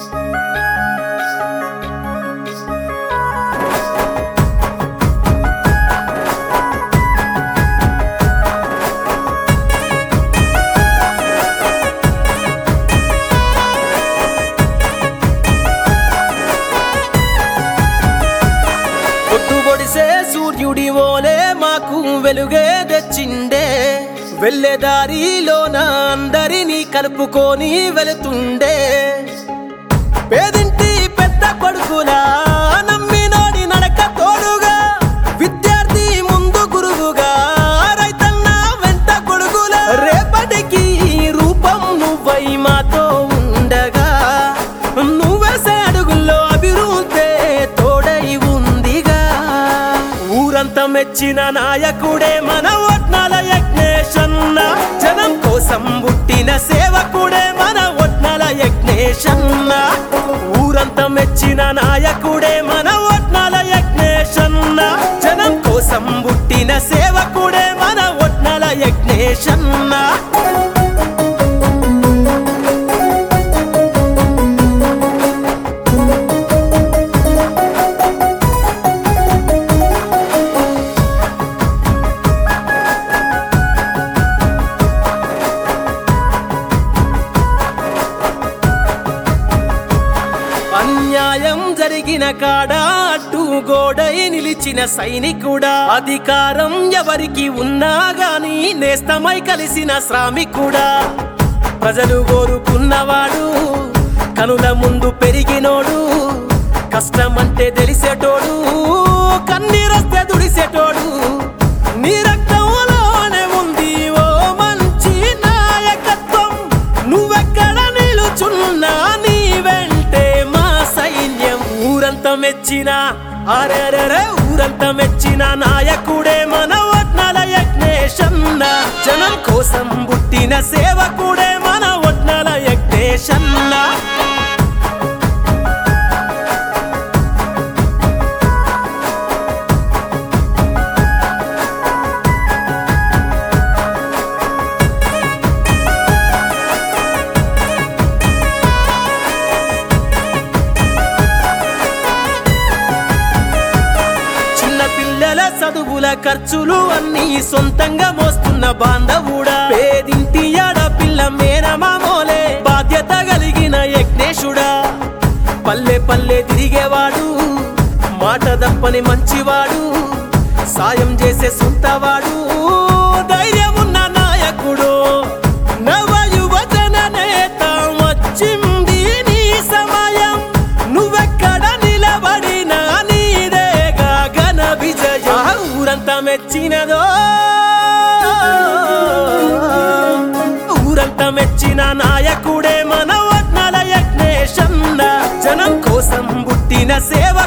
పొద్దుబొడిసే సూర్యుడి ఓలే మాకు వెలుగే తెచ్చిండే, వెళ్ళే దారిలోన అందరినీ కలుపుకొని వెళుతుండే. పేదింటి పెద్ద కొడుకులా నమ్మినోడి నడక తోడుగా, విద్యార్థి ముందు గురువుగా, రైతన్న వెంట కొడుకులా, రేపటికి రూపం నువ్వై మాతో ఉండగా, నువ్వేసే అడుగుల్లో అభివృద్ధి తోడై ఉందిగా. ఊరంతా మెచ్చిన నాయకుడే మన ఒట్నాల యజ్ఞేశన్న, జనం కోసం పుట్టిన సేవకుడే మన ఒట్నాల యజ్ఞేశన్న. ఊరంతా మెచ్చిన నాయకుడే మన ఒట్నాల యజ్ఞేశన్న, జనం కోసం పుట్టిన సేవకుడే మన ఒట్నాల యజ్ఞేశన్న. అన్యాయం జరిగిన కాడ అడ్డు గోడై నిలిచిన సైనికుడా, అధికారం ఎవరికి ఉన్నా గాని నేస్తమై కలిసిన శ్రామికుడా, ప్రజలు కోరుకున్నవాడు, కనుల ముందు పెరిగినోడు, కష్టమంటే తెలిసేటోడు, కన్నీరొస్తే దుడిసేటోడు, నీ రక్తంలోనే ఉంది ఓ మంచి నాయకత్వం. నువ్వెక్కడ నిలుచున్నా నీ వెంటే మా సైన్యం. ఊరంతా మెచ్చిన అరెరెరే ఊరంతా మెచ్చిన నాయకుడే మన ఒట్నాల యజ్ఞేశన్న, జనం కోసం పుట్టిన సేవకుడే మన ఒట్నాల యజ్ఞేశన్న. పిల్లల చదువుల ఖర్చులు అన్నీ సొంతంగా మోస్తున్న బాంధవుడా, పేదింటి ఆడపిల్ల మేనమామోలే బాధ్యత కలిగిన యజ్ఞేశుడా, పల్లె పల్లె తిరిగేవాడు, మాట తప్పని మంచివాడు, సాయం చేసే సొంతవాడు, ధైర్యమున్న నాయకుడు, నవ యువజన నేత వచ్చింది నీ సమయం. నువ్వెక్కడ నిలబడినా నీదేగా ఘన విజయం. ఊరంతా మెచ్చినదో ఊరంతా మెచ్చిన నాయకుడే మన ఒట్నాల యజ్ఞేశన్న, జనం కోసం పుట్టిన సేవ